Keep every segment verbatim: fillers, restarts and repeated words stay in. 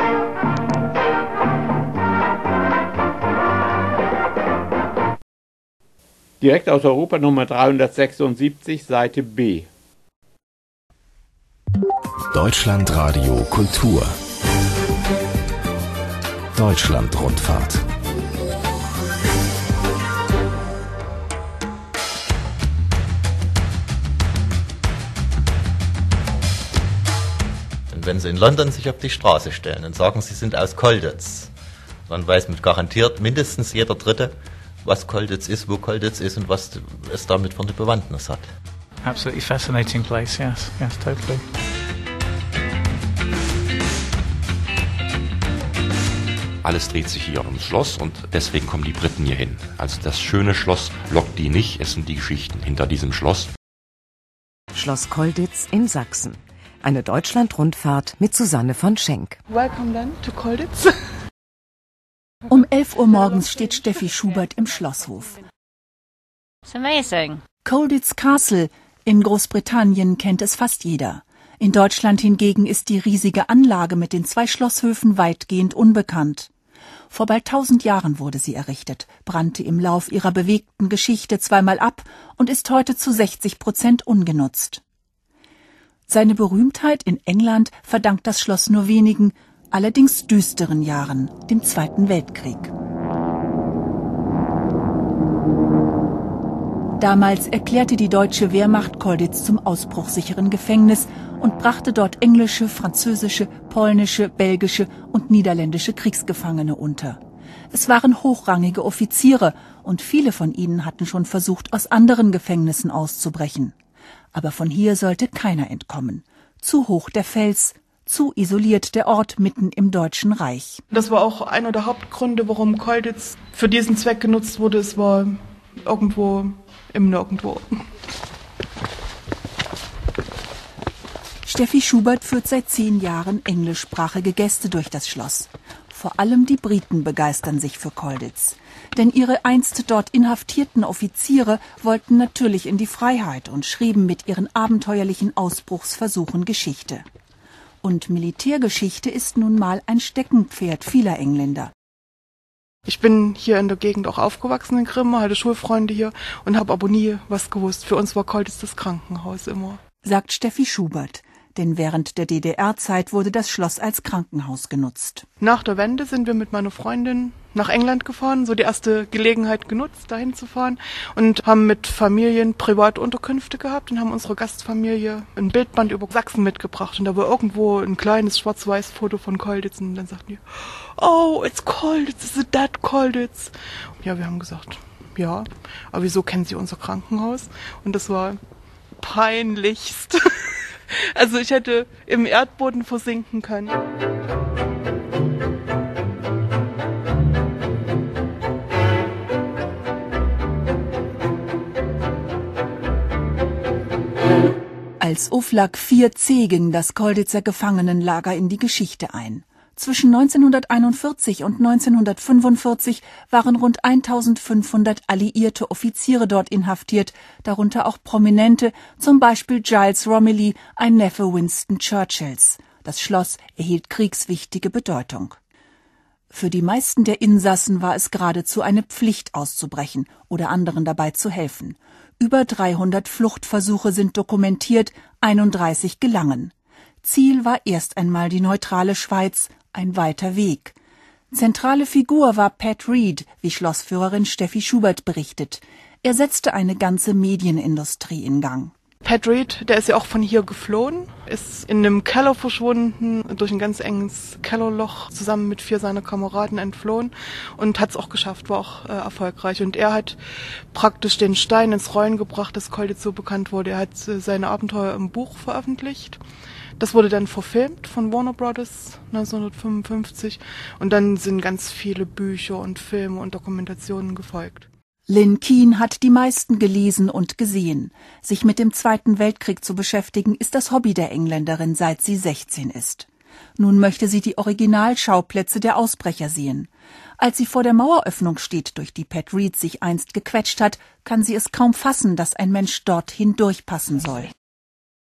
Direkt aus Europa Nummer dreihundertsechsundsiebzig, Seite B. Deutschlandradio Kultur. Deutschlandrundfahrt. Wenn Sie in London sich auf die Straße stellen und sagen, Sie sind aus Colditz, dann weiß mit garantiert mindestens jeder Dritte, was Colditz ist, wo Colditz ist und was es damit für eine Bewandtnis hat. Absolutely fascinating place, yes, yes, totally. Alles dreht sich hier ums Schloss und deswegen kommen die Briten hier hin. Also das schöne Schloss lockt die nicht, es sind die Geschichten hinter diesem Schloss. Schloss Colditz in Sachsen. Eine Deutschlandrundfahrt mit Susanne von Schenk. Welcome then to Colditz. Um elf Uhr morgens steht Steffi Schubert im Schlosshof. It's amazing. Colditz Castle in Großbritannien kennt es fast jeder. In Deutschland hingegen ist die riesige Anlage mit den zwei Schlosshöfen weitgehend unbekannt. Vor bald tausend Jahren wurde sie errichtet, brannte im Lauf ihrer bewegten Geschichte zweimal ab und ist heute zu sechzig Prozent ungenutzt. Seine Berühmtheit in England verdankt das Schloss nur wenigen, allerdings düsteren Jahren, dem Zweiten Weltkrieg. Damals erklärte die deutsche Wehrmacht Colditz zum ausbruchsicheren Gefängnis und brachte dort englische, französische, polnische, belgische und niederländische Kriegsgefangene unter. Es waren hochrangige Offiziere und viele von ihnen hatten schon versucht, aus anderen Gefängnissen auszubrechen. Aber von hier sollte keiner entkommen. Zu hoch der Fels, zu isoliert der Ort mitten im Deutschen Reich. Das war auch einer der Hauptgründe, warum Colditz für diesen Zweck genutzt wurde. Es war irgendwo im Nirgendwo. Steffi Schubert führt seit zehn Jahren englischsprachige Gäste durch das Schloss. Vor allem die Briten begeistern sich für Colditz. Denn ihre einst dort inhaftierten Offiziere wollten natürlich in die Freiheit und schrieben mit ihren abenteuerlichen Ausbruchsversuchen Geschichte. Und Militärgeschichte ist nun mal ein Steckenpferd vieler Engländer. Ich bin hier in der Gegend auch aufgewachsen in Grimma, hatte Schulfreunde hier und habe aber nie was gewusst. Für uns war Colditz das Krankenhaus immer. Sagt Steffi Schubert. Denn während der D D R-Zeit wurde das Schloss als Krankenhaus genutzt. Nach der Wende sind wir mit meiner Freundin nach England gefahren, so die erste Gelegenheit genutzt, dahin zu fahren und haben mit Familien Privatunterkünfte gehabt und haben unserer Gastfamilie ein Bildband über Sachsen mitgebracht und da war irgendwo ein kleines Schwarz-Weiß-Foto von Colditz und dann sagten die, oh, it's Colditz, is it that Colditz? Ja, wir haben gesagt, ja, aber wieso kennen Sie unser Krankenhaus? Und das war peinlichst. Also ich hätte im Erdboden versinken können. Als Uflag vier C ging das Colditzer Gefangenenlager in die Geschichte ein. Zwischen neunzehnhunderteinundvierzig und neunzehnhundertfünfundvierzig waren rund eintausendfünfhundert alliierte Offiziere dort inhaftiert, darunter auch Prominente, zum Beispiel Giles Romilly, ein Neffe Winston Churchills. Das Schloss erhielt kriegswichtige Bedeutung. Für die meisten der Insassen war es geradezu eine Pflicht auszubrechen oder anderen dabei zu helfen. Über dreihundert Fluchtversuche sind dokumentiert, einunddreißig gelangen. Ziel war erst einmal die neutrale Schweiz, ein weiter Weg. Zentrale Figur war Pat Reed, wie Schlossführerin Steffi Schubert berichtet. Er setzte eine ganze Medienindustrie in Gang. Pat Reed, der ist ja auch von hier geflohen, ist in einem Keller verschwunden, durch ein ganz enges Kellerloch zusammen mit vier seiner Kameraden entflohen und hat es auch geschafft, war auch äh, erfolgreich. Und er hat praktisch den Stein ins Rollen gebracht, dass Colditz so bekannt wurde. Er hat äh, seine Abenteuer im Buch veröffentlicht. Das wurde dann verfilmt von Warner Brothers neunzehnhundertfünfundfünfzig und dann sind ganz viele Bücher und Filme und Dokumentationen gefolgt. Lynn Keane hat die meisten gelesen und gesehen. Sich mit dem Zweiten Weltkrieg zu beschäftigen, ist das Hobby der Engländerin, seit sie sechzehn ist. Nun möchte sie die Originalschauplätze der Ausbrecher sehen. Als sie vor der Maueröffnung steht, durch die Pat Reed sich einst gequetscht hat, kann sie es kaum fassen, dass ein Mensch dort hindurchpassen soll.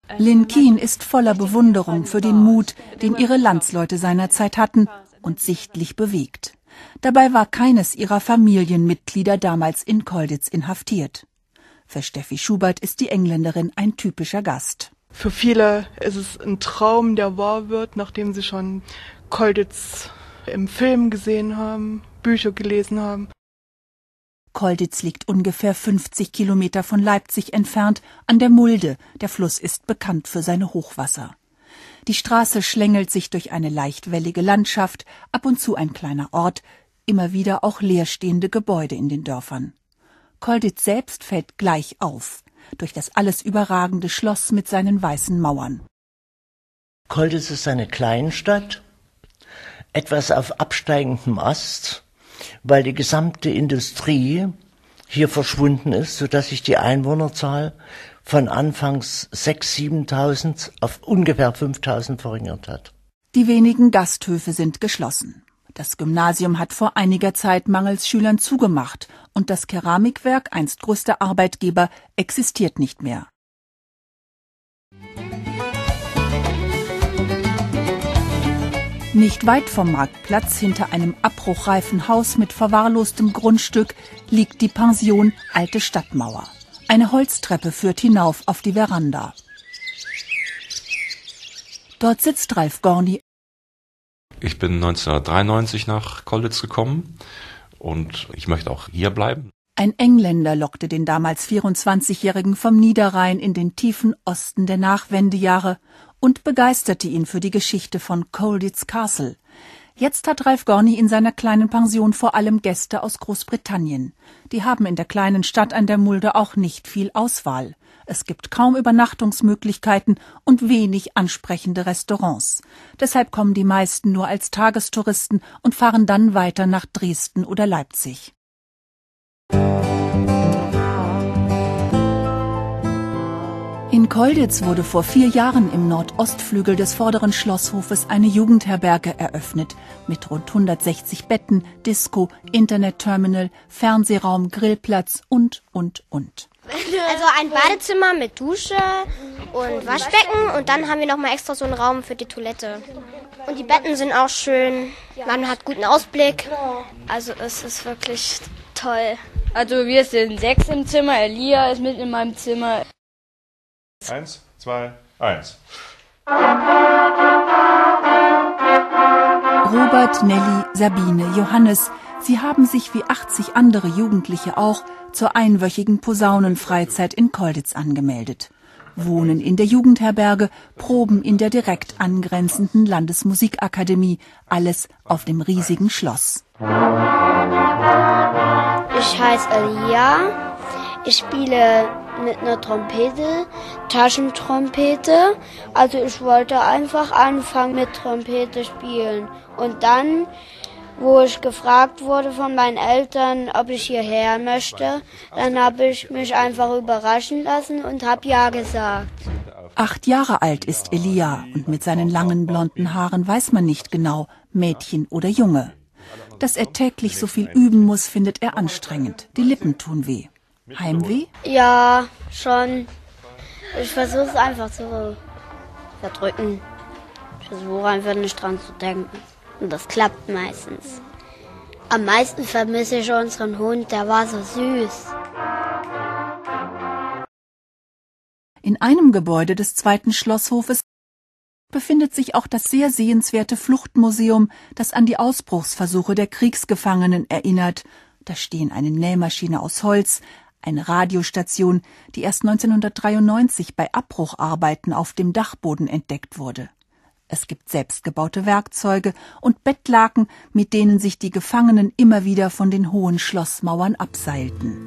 Lynn Keen ist voller Bewunderung für den Mut, den ihre Landsleute seinerzeit hatten und sichtlich bewegt. Dabei war keines ihrer Familienmitglieder damals in Colditz inhaftiert. Für Steffi Schubert ist die Engländerin ein typischer Gast. Für viele ist es ein Traum, der wahr wird, nachdem sie schon Colditz im Film gesehen haben, Bücher gelesen haben. Colditz liegt ungefähr fünfzig Kilometer von Leipzig entfernt an der Mulde. Der Fluss ist bekannt für seine Hochwasser. Die Straße schlängelt sich durch eine leicht wellige Landschaft, ab und zu ein kleiner Ort, immer wieder auch leerstehende Gebäude in den Dörfern. Colditz selbst fällt gleich auf, durch das alles überragende Schloss mit seinen weißen Mauern. Colditz ist eine Kleinstadt, etwas auf absteigendem Ast, weil die gesamte Industrie hier verschwunden ist, sodass sich die Einwohnerzahl von anfangs sechstausend, siebentausend auf ungefähr fünftausend verringert hat. Die wenigen Gasthöfe sind geschlossen. Das Gymnasium hat vor einiger Zeit mangels Schülern zugemacht und das Keramikwerk, einst größter Arbeitgeber, existiert nicht mehr. Nicht weit vom Marktplatz, hinter einem abbruchreifen Haus mit verwahrlostem Grundstück, liegt die Pension Alte Stadtmauer. Eine Holztreppe führt hinauf auf die Veranda. Dort sitzt Ralf Gorni. Ich bin neunzehnhundertdreiundneunzig nach Colditz gekommen und ich möchte auch hier bleiben. Ein Engländer lockte den damals vierundzwanzigjährigen vom Niederrhein in den tiefen Osten der Nachwendejahre und begeisterte ihn für die Geschichte von Colditz Castle. Jetzt hat Ralf Gorni in seiner kleinen Pension vor allem Gäste aus Großbritannien. Die haben in der kleinen Stadt an der Mulde auch nicht viel Auswahl. Es gibt kaum Übernachtungsmöglichkeiten und wenig ansprechende Restaurants. Deshalb kommen die meisten nur als Tagestouristen und fahren dann weiter nach Dresden oder Leipzig. In Colditz wurde vor vier Jahren im Nordostflügel des vorderen Schlosshofes eine Jugendherberge eröffnet, mit rund hundertsechzig Betten, Disco, Internetterminal, Fernsehraum, Grillplatz und, und, und. Also ein Badezimmer mit Dusche und Waschbecken und dann haben wir noch mal extra so einen Raum für die Toilette. Und die Betten sind auch schön, man hat guten Ausblick, also es ist wirklich toll. Also wir sind sechs im Zimmer, Elia ist mit in meinem Zimmer. Eins, zwei, eins. Robert, Nelly, Sabine, Johannes, sie haben sich wie achtzig andere Jugendliche auch zur einwöchigen Posaunenfreizeit in Colditz angemeldet. Wohnen in der Jugendherberge, Proben in der direkt angrenzenden Landesmusikakademie, alles auf dem riesigen Schloss. Ich heiße Elia, ich spiele mit einer Trompete, Taschentrompete. Also ich wollte einfach anfangen mit Trompete spielen. Und dann, wo ich gefragt wurde von meinen Eltern, ob ich hierher möchte, dann habe ich mich einfach überraschen lassen und habe ja gesagt. Acht Jahre alt ist Elia und mit seinen langen blonden Haaren weiß man nicht genau, Mädchen oder Junge. Dass er täglich so viel üben muss, findet er anstrengend. Die Lippen tun weh. Heimweh? Ja, schon. Ich versuche es einfach zu verdrücken. Ich versuche einfach nicht dran zu denken. Und das klappt meistens. Am meisten vermisse ich unseren Hund, der war so süß. In einem Gebäude des zweiten Schlosshofes befindet sich auch das sehr sehenswerte Fluchtmuseum, das an die Ausbruchsversuche der Kriegsgefangenen erinnert. Da stehen eine Nähmaschine aus Holz, eine Radiostation, die erst neunzehnhundertdreiundneunzig bei Abbrucharbeiten auf dem Dachboden entdeckt wurde. Es gibt selbstgebaute Werkzeuge und Bettlaken, mit denen sich die Gefangenen immer wieder von den hohen Schlossmauern abseilten.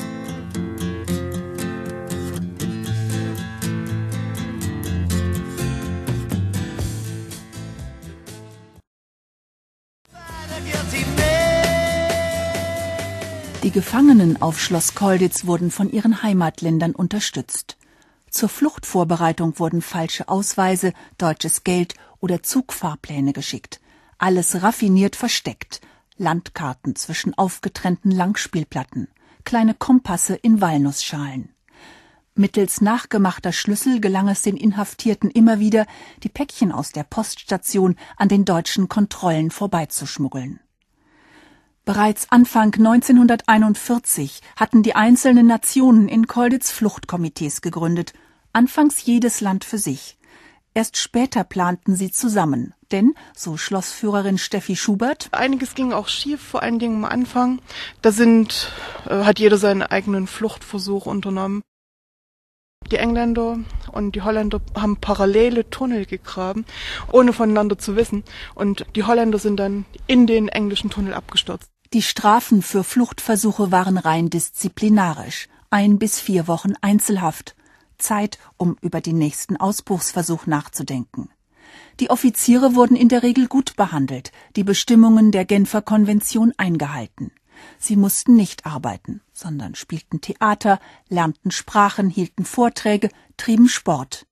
Die Gefangenen auf Schloss Colditz wurden von ihren Heimatländern unterstützt. Zur Fluchtvorbereitung wurden falsche Ausweise, deutsches Geld oder Zugfahrpläne geschickt. Alles raffiniert versteckt. Landkarten zwischen aufgetrennten Langspielplatten, kleine Kompasse in Walnussschalen. Mittels nachgemachter Schlüssel gelang es den Inhaftierten immer wieder, die Päckchen aus der Poststation an den deutschen Kontrollen vorbeizuschmuggeln. Bereits Anfang neunzehnhunderteinundvierzig hatten die einzelnen Nationen in Colditz Fluchtkomitees gegründet, anfangs jedes Land für sich. Erst später planten sie zusammen, denn, so Schlossführerin Steffi Schubert, einiges ging auch schief, vor allen Dingen am Anfang. Da sind, äh, hat jeder seinen eigenen Fluchtversuch unternommen. Die Engländer und die Holländer haben parallele Tunnel gegraben, ohne voneinander zu wissen. Und die Holländer sind dann in den englischen Tunnel abgestürzt. Die Strafen für Fluchtversuche waren rein disziplinarisch. Ein bis vier Wochen Einzelhaft. Zeit, um über den nächsten Ausbruchsversuch nachzudenken. Die Offiziere wurden in der Regel gut behandelt, die Bestimmungen der Genfer Konvention eingehalten. Sie mussten nicht arbeiten, sondern spielten Theater, lernten Sprachen, hielten Vorträge, trieben Sport.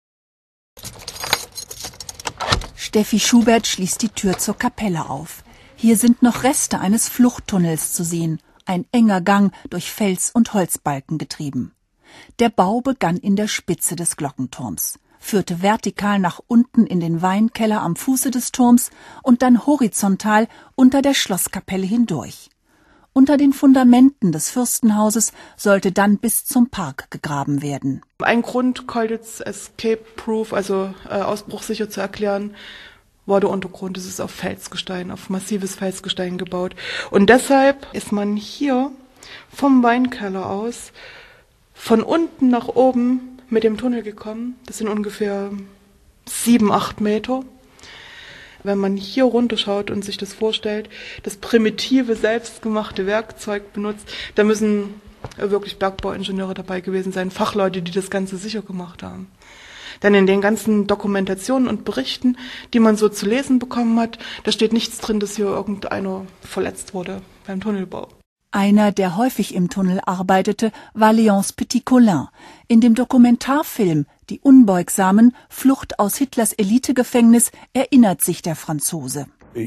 Steffi Schubert schließt die Tür zur Kapelle auf. Hier sind noch Reste eines Fluchttunnels zu sehen, ein enger Gang durch Fels- und Holzbalken getrieben. Der Bau begann in der Spitze des Glockenturms, führte vertikal nach unten in den Weinkeller am Fuße des Turms und dann horizontal unter der Schlosskapelle hindurch. Unter den Fundamenten des Fürstenhauses sollte dann bis zum Park gegraben werden. Ein Grund, Colditz Escape-Proof, also äh, ausbruchsicher zu erklären, war der Untergrund. Es ist auf Felsgestein, auf massives Felsgestein gebaut. Und deshalb ist man hier vom Weinkeller aus von unten nach oben mit dem Tunnel gekommen. Das sind ungefähr sieben, acht Meter. Wenn man hier runterschaut und sich das vorstellt, das primitive, selbstgemachte Werkzeug benutzt, da müssen wirklich Bergbauingenieure dabei gewesen sein, Fachleute, die das Ganze sicher gemacht haben. Denn in den ganzen Dokumentationen und Berichten, die man so zu lesen bekommen hat, da steht nichts drin, dass hier irgendeiner verletzt wurde beim Tunnelbau. Einer, der häufig im Tunnel arbeitete, war Léonce Petit-Colin. In dem Dokumentarfilm »Die Unbeugsamen. Flucht aus Hitlers Elitegefängnis« erinnert sich der Franzose.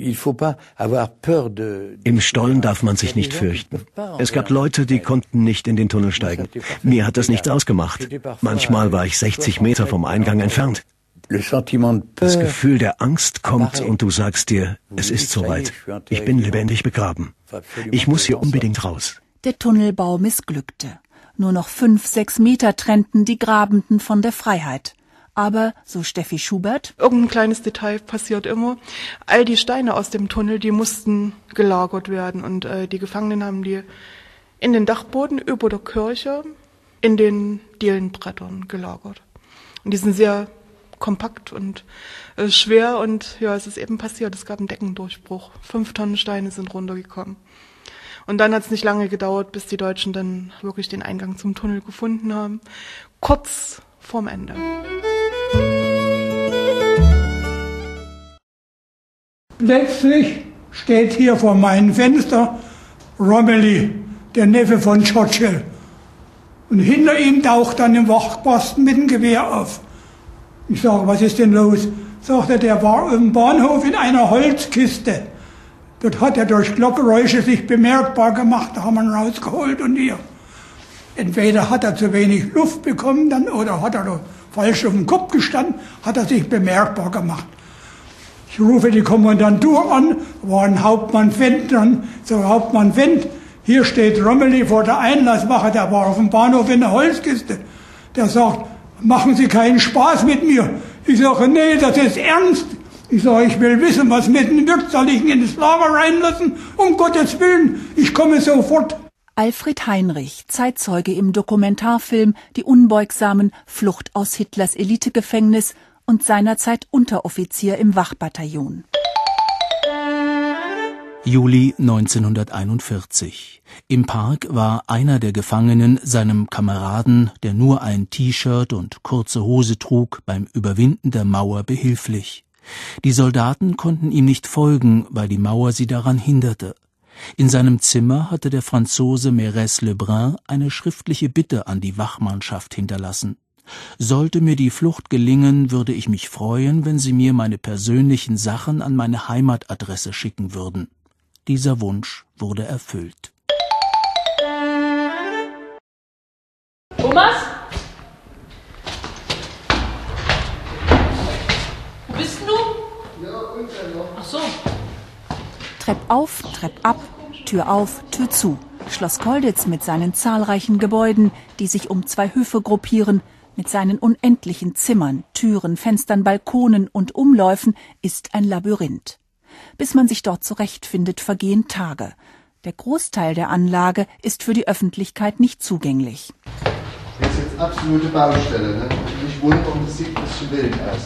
Im Stollen darf man sich nicht fürchten. Es gab Leute, die konnten nicht in den Tunnel steigen. Mir hat das nichts ausgemacht. Manchmal war ich sechzig Meter vom Eingang entfernt. Das Gefühl der Angst kommt und du sagst dir, es ist soweit. Ich bin lebendig begraben. Ich muss hier unbedingt raus. Der Tunnelbau missglückte. Nur noch fünf, sechs Meter trennten die Grabenden von der Freiheit. Aber, so Steffi Schubert, irgendein kleines Detail passiert immer. All die Steine aus dem Tunnel, die mussten gelagert werden. Und äh, die Gefangenen haben die in den Dachboden über der Kirche in den Dielenbrettern gelagert. Und die sind sehr kompakt und äh, schwer und ja, es ist eben passiert, es gab einen Deckendurchbruch. Fünf Tonnen Steine sind runtergekommen. Und dann hat es nicht lange gedauert, bis die Deutschen dann wirklich den Eingang zum Tunnel gefunden haben. Kurz vorm Ende. Letztlich steht hier vor meinem Fenster Romilly, der Neffe von Churchill. Und hinter ihm taucht dann ein Wachposten mit dem Gewehr auf. Ich sage, was ist denn los? Sagt er, der war im Bahnhof in einer Holzkiste. Dort hat er durch Glockgeräusche sich bemerkbar gemacht, da haben wir ihn rausgeholt und hier. Entweder hat er zu wenig Luft bekommen dann, oder hat er falsch auf dem Kopf gestanden, hat er sich bemerkbar gemacht. Ich rufe die Kommandantur an, war ein Hauptmann Wendt dran, so Hauptmann Wendt, hier steht Romilly vor der Einlasswache, der war auf dem Bahnhof in der Holzkiste. Der sagt, machen Sie keinen Spaß mit mir. Ich sage, nee, das ist ernst. Ich sage, ich will wissen, was mit dem wirkt. Soll ich ihn in das Lager reinlassen? Um Gottes Willen, ich komme sofort. Alfred Heinrich, Zeitzeuge im Dokumentarfilm »Die Unbeugsamen. Flucht aus Hitlers Elitegefängnis« und seinerzeit Unteroffizier im Wachbataillon. Juli neunzehnhunderteinundvierzig. Im Park war einer der Gefangenen seinem Kameraden, der nur ein T-Shirt und kurze Hose trug, beim Überwinden der Mauer behilflich. Die Soldaten konnten ihm nicht folgen, weil die Mauer sie daran hinderte. In seinem Zimmer hatte der Franzose Mérès Lebrun eine schriftliche Bitte an die Wachmannschaft hinterlassen. Sollte mir die Flucht gelingen, würde ich mich freuen, wenn sie mir meine persönlichen Sachen an meine Heimatadresse schicken würden. Dieser Wunsch wurde erfüllt. Thomas, Ach so. Trepp auf, Trepp ab, Tür auf, Tür zu. Schloss Colditz mit seinen zahlreichen Gebäuden, die sich um zwei Höfe gruppieren, mit seinen unendlichen Zimmern, Türen, Fenstern, Balkonen und Umläufen ist ein Labyrinth. Bis man sich dort zurechtfindet, vergehen Tage. Der Großteil der Anlage ist für die Öffentlichkeit nicht zugänglich. Das ist jetzt absolute Baustelle, ne? Nicht wundern, das sieht ein bisschen wild aus.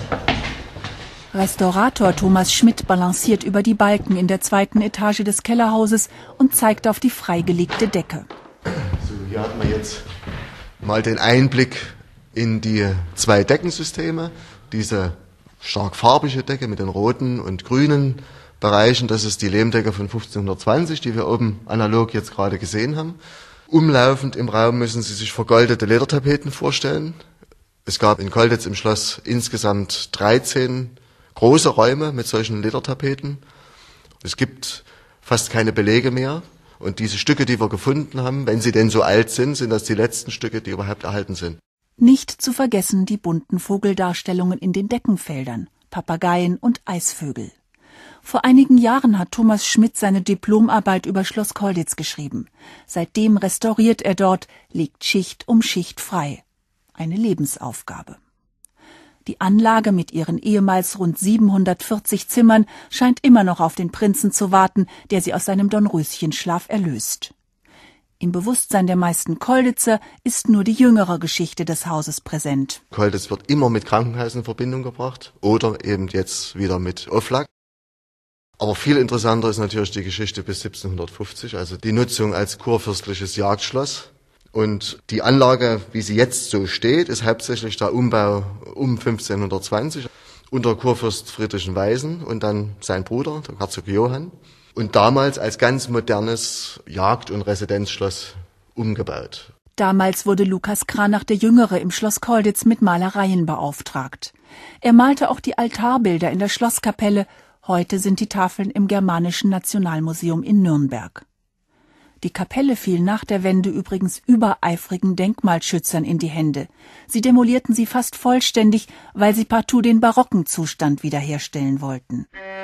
Restaurator Thomas Schmidt balanciert über die Balken in der zweiten Etage des Kellerhauses und zeigt auf die freigelegte Decke. So, hier hat man jetzt mal den Einblick in die zwei Deckensysteme. Diese stark farbige Decke mit den roten und grünen Bereichen, das ist die Lehmdecke von fünfzehnhundertzwanzig, die wir oben analog jetzt gerade gesehen haben. Umlaufend im Raum müssen Sie sich vergoldete Ledertapeten vorstellen. Es gab in Colditz im Schloss insgesamt dreizehn große Räume mit solchen Ledertapeten. Es gibt fast keine Belege mehr. Und diese Stücke, die wir gefunden haben, wenn sie denn so alt sind, sind das die letzten Stücke, die überhaupt erhalten sind. Nicht zu vergessen die bunten Vogeldarstellungen in den Deckenfeldern, Papageien und Eisvögel. Vor einigen Jahren hat Thomas Schmidt seine Diplomarbeit über Schloss Colditz geschrieben. Seitdem restauriert er dort, legt Schicht um Schicht frei. Eine Lebensaufgabe. Die Anlage mit ihren ehemals rund siebenhundertvierzig Zimmern scheint immer noch auf den Prinzen zu warten, der sie aus seinem Dornröschenschlaf erlöst. Im Bewusstsein der meisten Colditzer ist nur die jüngere Geschichte des Hauses präsent. Colditz wird immer mit Krankenhäusern in Verbindung gebracht oder eben jetzt wieder mit Oflag. Aber viel interessanter ist natürlich die Geschichte bis siebzehnhundertfünfzig, also die Nutzung als kurfürstliches Jagdschloss. Und die Anlage, wie sie jetzt so steht, ist hauptsächlich der Umbau um fünfzehnhundertzwanzig unter Kurfürst Friedrich Weisen und dann sein Bruder, der Herzog Johann. Und damals als ganz modernes Jagd- und Residenzschloss umgebaut. Damals wurde Lukas Cranach der Jüngere im Schloss Colditz mit Malereien beauftragt. Er malte auch die Altarbilder in der Schlosskapelle. Heute sind die Tafeln im Germanischen Nationalmuseum in Nürnberg. Die Kapelle fiel nach der Wende übrigens übereifrigen Denkmalschützern in die Hände. Sie demolierten sie fast vollständig, weil sie partout den barocken Zustand wiederherstellen wollten.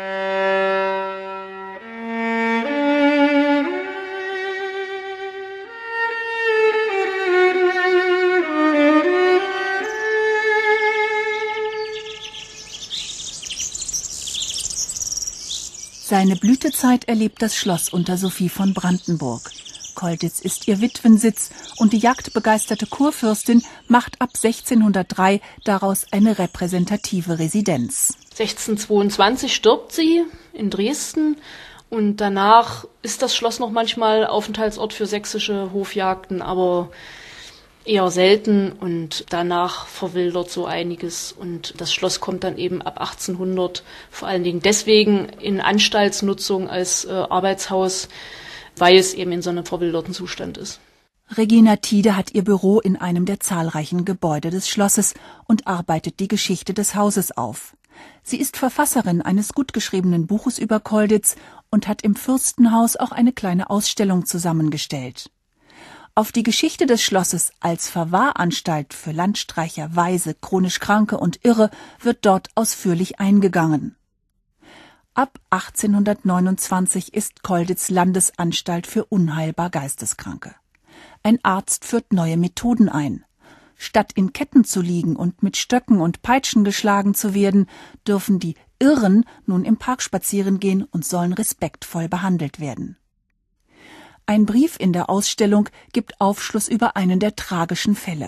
Seine Blütezeit erlebt das Schloss unter Sophie von Brandenburg. Colditz ist ihr Witwensitz und die jagdbegeisterte Kurfürstin macht ab sechzehnhundertdrei daraus eine repräsentative Residenz. sechzehnhundertzweiundzwanzig stirbt sie in Dresden und danach ist das Schloss noch manchmal Aufenthaltsort für sächsische Hofjagden, aber eher selten, und danach verwildert so einiges und das Schloss kommt dann eben ab achtzehnhundert vor allen Dingen deswegen in Anstaltsnutzung als äh, Arbeitshaus, weil es eben in so einem verwilderten Zustand ist. Regina Tiede hat ihr Büro in einem der zahlreichen Gebäude des Schlosses und arbeitet die Geschichte des Hauses auf. Sie ist Verfasserin eines gut geschriebenen Buches über Colditz und hat im Fürstenhaus auch eine kleine Ausstellung zusammengestellt. Auf die Geschichte des Schlosses als Verwahranstalt für Landstreicher, Waise, chronisch Kranke und Irre wird dort ausführlich eingegangen. Ab achtzehnhundertneunundzwanzig ist Colditz Landesanstalt für unheilbar Geisteskranke. Ein Arzt führt neue Methoden ein. Statt in Ketten zu liegen und mit Stöcken und Peitschen geschlagen zu werden, dürfen die Irren nun im Park spazieren gehen und sollen respektvoll behandelt werden. Ein Brief in der Ausstellung gibt Aufschluss über einen der tragischen Fälle.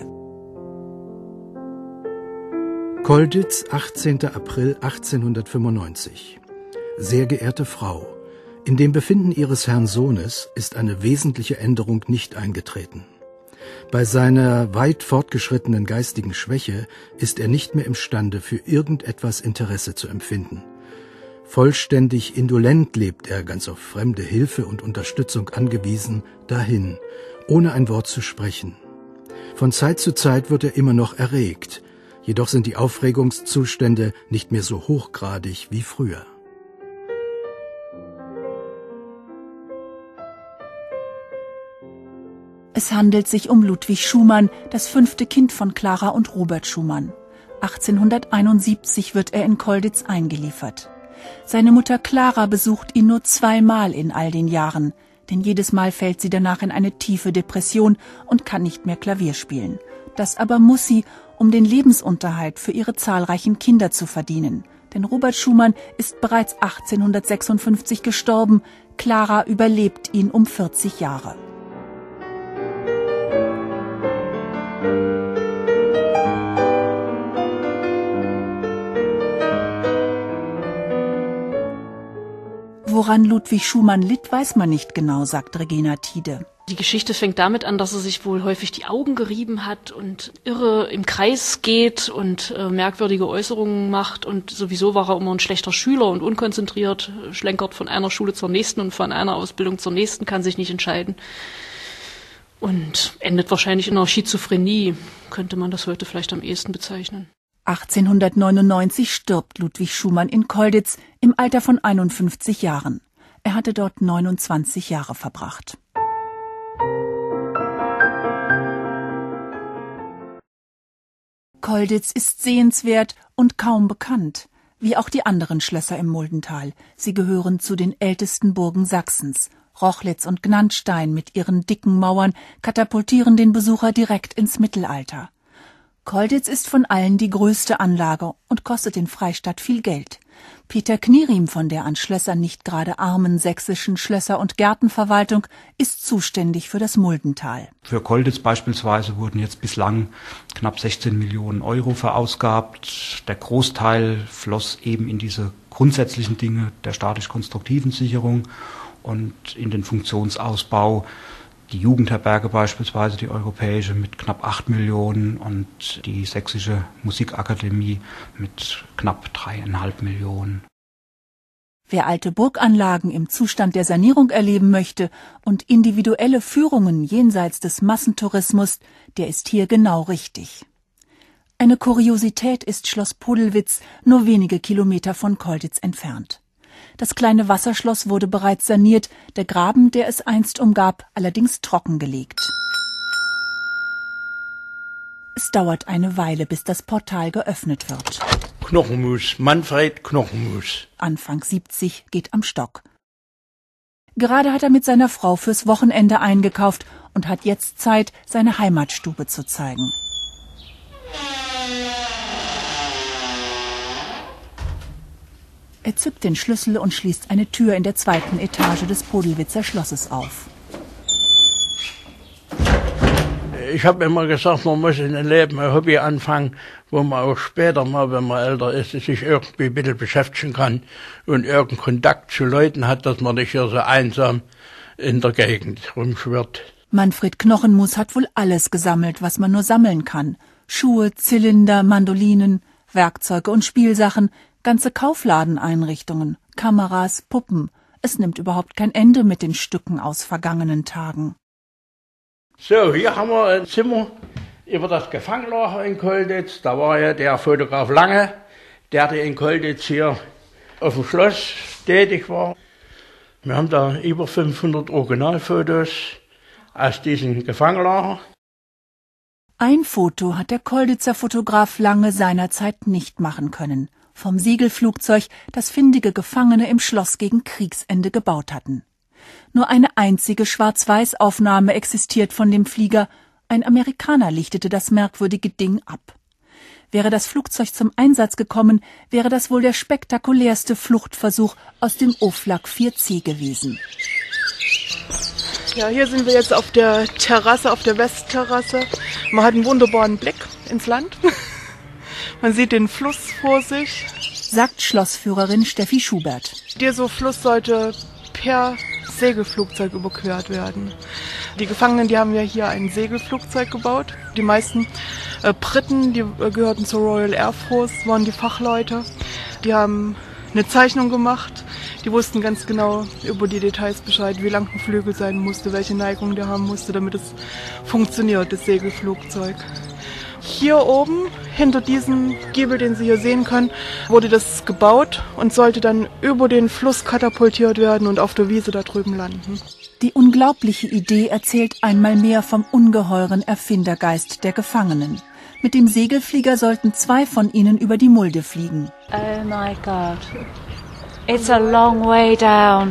Colditz, achtzehnter April achtzehnhundertfünfundneunzig. Sehr geehrte Frau, in dem Befinden Ihres Herrn Sohnes ist eine wesentliche Änderung nicht eingetreten. Bei seiner weit fortgeschrittenen geistigen Schwäche ist er nicht mehr imstande, für irgendetwas Interesse zu empfinden. Vollständig indolent lebt er, ganz auf fremde Hilfe und Unterstützung angewiesen, dahin, ohne ein Wort zu sprechen. Von Zeit zu Zeit wird er immer noch erregt, jedoch sind die Aufregungszustände nicht mehr so hochgradig wie früher. Es handelt sich um Ludwig Schumann, das fünfte Kind von Clara und Robert Schumann. achtzehnhunderteinundsiebzig wird er in Colditz eingeliefert. Seine Mutter Clara besucht ihn nur zweimal in all den Jahren, denn jedes Mal fällt sie danach in eine tiefe Depression und kann nicht mehr Klavier spielen. Das aber muss sie, um den Lebensunterhalt für ihre zahlreichen Kinder zu verdienen. Denn Robert Schumann ist bereits achtzehnhundertsechsundfünfzig gestorben, Clara überlebt ihn um vierzig Jahre. Woran Ludwig Schumann litt, weiß man nicht genau, sagt Regina Tiede. Die Geschichte fängt damit an, dass er sich wohl häufig die Augen gerieben hat und irre im Kreis geht und äh, merkwürdige Äußerungen macht. Und sowieso war er immer ein schlechter Schüler und unkonzentriert, schlenkert von einer Schule zur nächsten und von einer Ausbildung zur nächsten, kann sich nicht entscheiden. Und endet wahrscheinlich in einer Schizophrenie, könnte man das heute vielleicht am ehesten bezeichnen. achtzehnhundertneunundneunzig stirbt Ludwig Schumann in Colditz im Alter von einundfünfzig Jahren. Er hatte dort neunundzwanzig Jahre verbracht. Colditz ist sehenswert und kaum bekannt, wie auch die anderen Schlösser im Muldental. Sie gehören zu den ältesten Burgen Sachsens. Rochlitz und Gnandstein mit ihren dicken Mauern katapultieren den Besucher direkt ins Mittelalter. Colditz ist von allen die größte Anlage und kostet den Freistaat viel Geld. Peter Knierim von der an Schlössern nicht gerade armen sächsischen Schlösser- und Gärtenverwaltung ist zuständig für das Muldental. Für Colditz beispielsweise wurden jetzt bislang knapp sechzehn Millionen Euro verausgabt. Der Großteil floss eben in diese grundsätzlichen Dinge der statisch-konstruktiven Sicherung und in den Funktionsausbau. Die Jugendherberge beispielsweise, die europäische, mit knapp acht Millionen und die sächsische Musikakademie mit knapp dreieinhalb Millionen. Wer alte Burganlagen im Zustand der Sanierung erleben möchte und individuelle Führungen jenseits des Massentourismus, der ist hier genau richtig. Eine Kuriosität ist Schloss Podelwitz, nur wenige Kilometer von Colditz entfernt. Das kleine Wasserschloss wurde bereits saniert, der Graben, der es einst umgab, allerdings trockengelegt. Es dauert eine Weile, bis das Portal geöffnet wird. Knochenmus, Manfred Knochenmus. Anfang siebzig, geht am Stock. Gerade hat er mit seiner Frau fürs Wochenende eingekauft und hat jetzt Zeit, seine Heimatstube zu zeigen. Er zückt den Schlüssel und schließt eine Tür in der zweiten Etage des Podelwitzer Schlosses auf. Ich habe immer gesagt, man muss in dem Leben ein Hobby anfangen, wo man auch später mal, wenn man älter ist, sich irgendwie ein bisschen beschäftigen kann und irgendeinen Kontakt zu Leuten hat, dass man nicht hier so einsam in der Gegend rumschwirrt. Manfred Knochenmus hat wohl alles gesammelt, was man nur sammeln kann. Schuhe, Zylinder, Mandolinen, Werkzeuge und Spielsachen, ganze Kaufladeneinrichtungen, Kameras, Puppen. Es nimmt überhaupt kein Ende mit den Stücken aus vergangenen Tagen. So, hier haben wir ein Zimmer über das Gefangenlager in Colditz. Da war ja der Fotograf Lange, der in Colditz hier auf dem Schloss tätig war. Wir haben da über fünfhundert Originalfotos aus diesem Gefangenlager. Ein Foto hat der Colditzer Fotograf Lange seinerzeit nicht machen können. Vom Segelflugzeug, das findige Gefangene im Schloss gegen Kriegsende gebaut hatten. Nur eine einzige Schwarz-Weiß-Aufnahme existiert von dem Flieger. Ein Amerikaner lichtete das merkwürdige Ding ab. Wäre das Flugzeug zum Einsatz gekommen, wäre das wohl der spektakulärste Fluchtversuch aus dem Oflag vier C gewesen. Ja, hier sind wir jetzt auf der Terrasse, auf der Westterrasse. Man hat einen wunderbaren Blick ins Land. Man sieht den Fluss vor sich, sagt Schlossführerin Steffi Schubert. Dieser Fluss sollte per Segelflugzeug überquert werden. Die Gefangenen, die haben ja hier ein Segelflugzeug gebaut. Die meisten äh, Briten, die äh, gehörten zur Royal Air Force, waren die Fachleute. Die haben eine Zeichnung gemacht. Die wussten ganz genau über die Details Bescheid, wie lang ein Flügel sein musste, welche Neigung der haben musste, damit es funktioniert, das Segelflugzeug. Hier oben, hinter diesem Giebel, den Sie hier sehen können, wurde das gebaut und sollte dann über den Fluss katapultiert werden und auf der Wiese da drüben landen. Die unglaubliche Idee erzählt einmal mehr vom ungeheuren Erfindergeist der Gefangenen. Mit dem Segelflieger sollten zwei von ihnen über die Mulde fliegen. Oh my God. It's a long way down.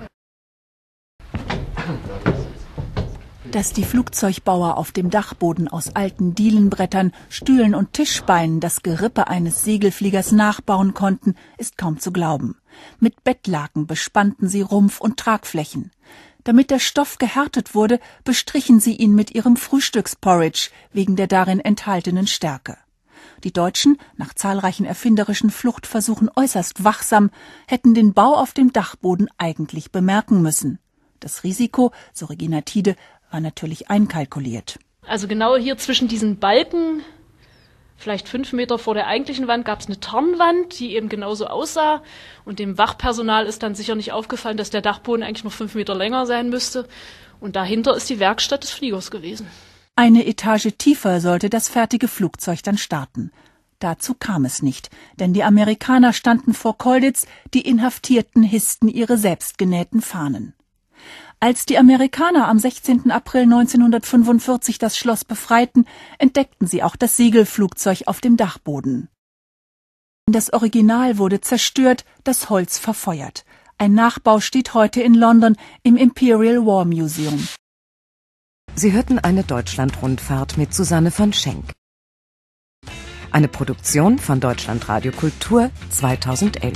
Dass die Flugzeugbauer auf dem Dachboden aus alten Dielenbrettern, Stühlen und Tischbeinen das Gerippe eines Segelfliegers nachbauen konnten, ist kaum zu glauben. Mit Bettlaken bespannten sie Rumpf und Tragflächen. Damit der Stoff gehärtet wurde, bestrichen sie ihn mit ihrem Frühstücksporridge wegen der darin enthaltenen Stärke. Die Deutschen, nach zahlreichen erfinderischen Fluchtversuchen äußerst wachsam, hätten den Bau auf dem Dachboden eigentlich bemerken müssen. Das Risiko, so Regina Tiede, war natürlich einkalkuliert. Also genau hier zwischen diesen Balken, vielleicht fünf Meter vor der eigentlichen Wand, gab es eine Tarnwand, die eben genauso aussah. Und dem Wachpersonal ist dann sicher nicht aufgefallen, dass der Dachboden eigentlich noch fünf Meter länger sein müsste. Und dahinter ist die Werkstatt des Fliegers gewesen. Eine Etage tiefer sollte das fertige Flugzeug dann starten. Dazu kam es nicht, denn die Amerikaner standen vor Colditz, die Inhaftierten hissten ihre selbstgenähten Fahnen. Als die Amerikaner am sechzehnten April neunzehnhundertfünfundvierzig das Schloss befreiten, entdeckten sie auch das Segelflugzeug auf dem Dachboden. Das Original wurde zerstört, das Holz verfeuert. Ein Nachbau steht heute in London im Imperial War Museum. Sie hörten eine Deutschlandrundfahrt mit Susanne von Schenk. Eine Produktion von Deutschlandradio Kultur zweitausendelf.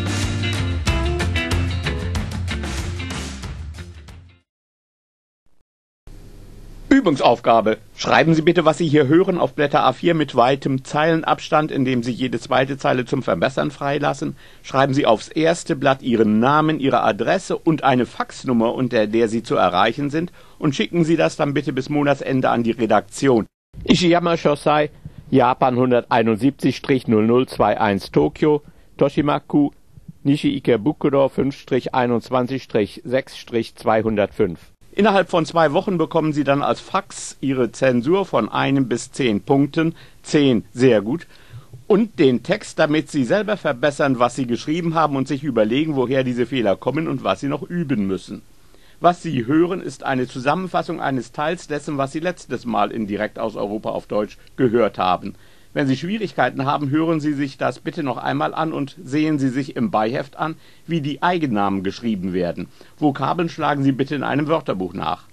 Übungsaufgabe. Schreiben Sie bitte, was Sie hier hören, auf Blätter A vier mit weitem Zeilenabstand, indem Sie jede zweite Zeile zum Verbessern freilassen. Schreiben Sie aufs erste Blatt Ihren Namen, Ihre Adresse und eine Faxnummer, unter der Sie zu erreichen sind, und schicken Sie das dann bitte bis Monatsende an die Redaktion. Ishiyama Shosai, Japan hunderteinundsiebzig null null einundzwanzig Tokio, Toshimaku, Nishi Ikebukuro fünf einundzwanzig sechs zweihundertfünf. Innerhalb von zwei Wochen bekommen Sie dann als Fax Ihre Zensur von einem bis zehn Punkten, zehn sehr gut, und den Text, damit Sie selber verbessern, was Sie geschrieben haben und sich überlegen, woher diese Fehler kommen und was Sie noch üben müssen. Was Sie hören, ist eine Zusammenfassung eines Teils dessen, was Sie letztes Mal in Direkt aus Europa auf Deutsch gehört haben. Wenn Sie Schwierigkeiten haben, hören Sie sich das bitte noch einmal an und sehen Sie sich im Beiheft an, wie die Eigennamen geschrieben werden. Vokabeln schlagen Sie bitte in einem Wörterbuch nach.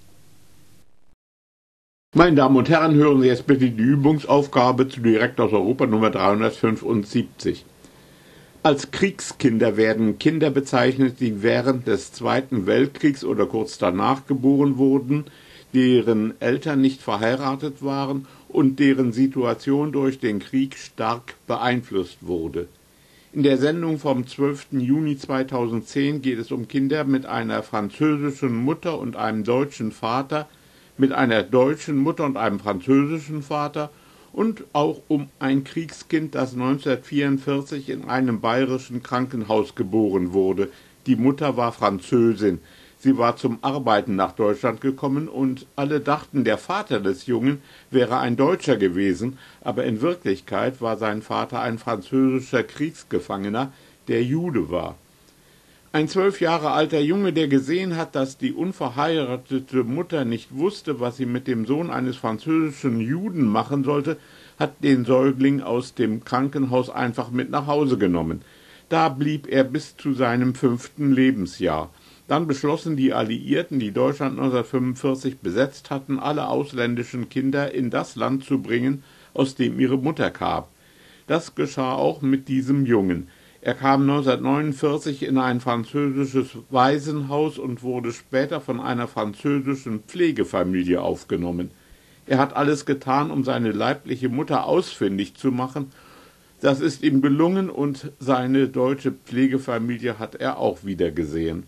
Meine Damen und Herren, hören Sie jetzt bitte die Übungsaufgabe zu Direkt aus Europa Nummer dreihundertfünfundsiebzig. Als Kriegskinder werden Kinder bezeichnet, die während des Zweiten Weltkriegs oder kurz danach geboren wurden, deren Eltern nicht verheiratet waren und deren Situation durch den Krieg stark beeinflusst wurde. In der Sendung vom zwölften Juni zweitausendzehn geht es um Kinder mit einer französischen Mutter und einem deutschen Vater, mit einer deutschen Mutter und einem französischen Vater und auch um ein Kriegskind, das neunzehnhundertvierundvierzig in einem bayerischen Krankenhaus geboren wurde. Die Mutter war Französin. Sie war zum Arbeiten nach Deutschland gekommen und alle dachten, der Vater des Jungen wäre ein Deutscher gewesen, aber in Wirklichkeit war sein Vater ein französischer Kriegsgefangener, der Jude war. Ein zwölf Jahre alter Junge, der gesehen hat, dass die unverheiratete Mutter nicht wusste, was sie mit dem Sohn eines französischen Juden machen sollte, hat den Säugling aus dem Krankenhaus einfach mit nach Hause genommen. Da blieb er bis zu seinem fünften Lebensjahr. Dann beschlossen die Alliierten, die Deutschland neunzehnhundertfünfundvierzig besetzt hatten, alle ausländischen Kinder in das Land zu bringen, aus dem ihre Mutter kam. Das geschah auch mit diesem Jungen. Er kam neunzehnhundertneunundvierzig in ein französisches Waisenhaus und wurde später von einer französischen Pflegefamilie aufgenommen. Er hat alles getan, um seine leibliche Mutter ausfindig zu machen. Das ist ihm gelungen und seine deutsche Pflegefamilie hat er auch wiedergesehen.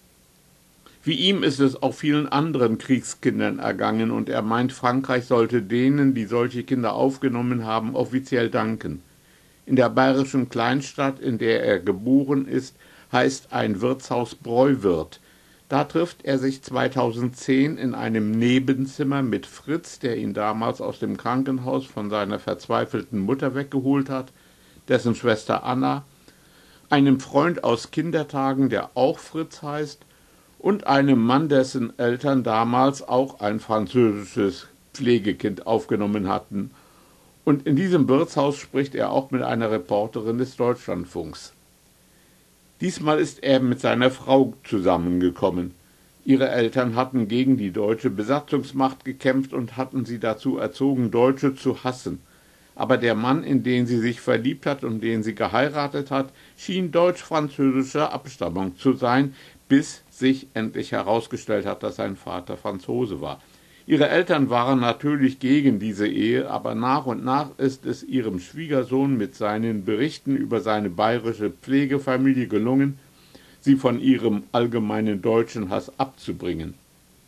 Wie ihm ist es auch vielen anderen Kriegskindern ergangen und er meint, Frankreich sollte denen, die solche Kinder aufgenommen haben, offiziell danken. In der bayerischen Kleinstadt, in der er geboren ist, heißt ein Wirtshaus Bräuwirt. Da trifft er sich zweitausendzehn in einem Nebenzimmer mit Fritz, der ihn damals aus dem Krankenhaus von seiner verzweifelten Mutter weggeholt hat, dessen Schwester Anna, einem Freund aus Kindertagen, der auch Fritz heißt, und einem Mann, dessen Eltern damals auch ein französisches Pflegekind aufgenommen hatten. Und in diesem Wirtshaus spricht er auch mit einer Reporterin des Deutschlandfunks. Diesmal ist er mit seiner Frau zusammengekommen. Ihre Eltern hatten gegen die deutsche Besatzungsmacht gekämpft und hatten sie dazu erzogen, Deutsche zu hassen. Aber der Mann, in den sie sich verliebt hat und den sie geheiratet hat, schien deutsch-französischer Abstammung zu sein, bis sich endlich herausgestellt hat, dass sein Vater Franzose war. Ihre Eltern waren natürlich gegen diese Ehe, aber nach und nach ist es ihrem Schwiegersohn mit seinen Berichten über seine bayerische Pflegefamilie gelungen, sie von ihrem allgemeinen deutschen Hass abzubringen.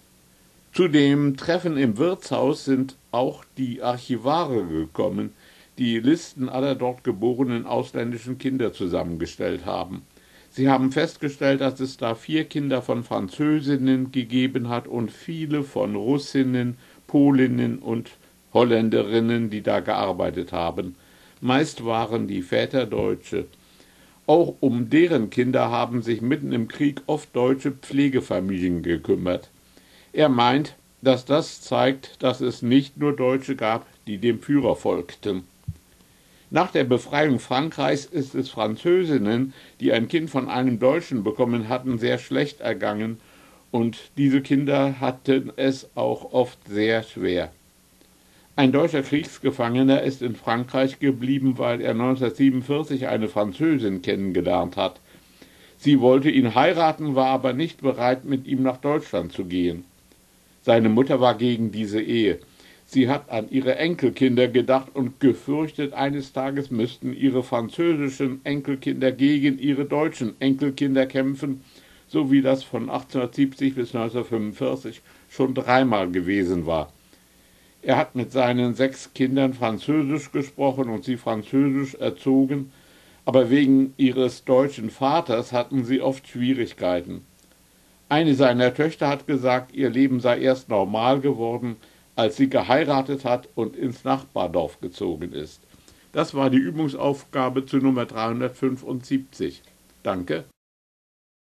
Zu dem Treffen im Wirtshaus sind auch die Archivare gekommen, die Listen aller dort geborenen ausländischen Kinder zusammengestellt haben. Sie haben festgestellt, dass es da vier Kinder von Französinnen gegeben hat und viele von Russinnen, Polinnen und Holländerinnen, die da gearbeitet haben. Meist waren die Väter Deutsche. Auch um deren Kinder haben sich mitten im Krieg oft deutsche Pflegefamilien gekümmert. Er meint, dass das zeigt, dass es nicht nur Deutsche gab, die dem Führer folgten. Nach der Befreiung Frankreichs ist es Französinnen, die ein Kind von einem Deutschen bekommen hatten, sehr schlecht ergangen, und diese Kinder hatten es auch oft sehr schwer. Ein deutscher Kriegsgefangener ist in Frankreich geblieben, weil er neunzehnhundertsiebenundvierzig eine Französin kennengelernt hat. Sie wollte ihn heiraten, war aber nicht bereit, mit ihm nach Deutschland zu gehen. Seine Mutter war gegen diese Ehe. Sie hat an ihre Enkelkinder gedacht und gefürchtet, eines Tages müssten ihre französischen Enkelkinder gegen ihre deutschen Enkelkinder kämpfen, so wie das von achtzehnhundertsiebzig bis neunzehnhundertfünfundvierzig schon dreimal gewesen war. Er hat mit seinen sechs Kindern Französisch gesprochen und sie französisch erzogen, aber wegen ihres deutschen Vaters hatten sie oft Schwierigkeiten. Eine seiner Töchter hat gesagt, ihr Leben sei erst normal geworden, als sie geheiratet hat und ins Nachbardorf gezogen ist. Das war die Übungsaufgabe zu Nummer dreihundertfünfundsiebzig. Danke.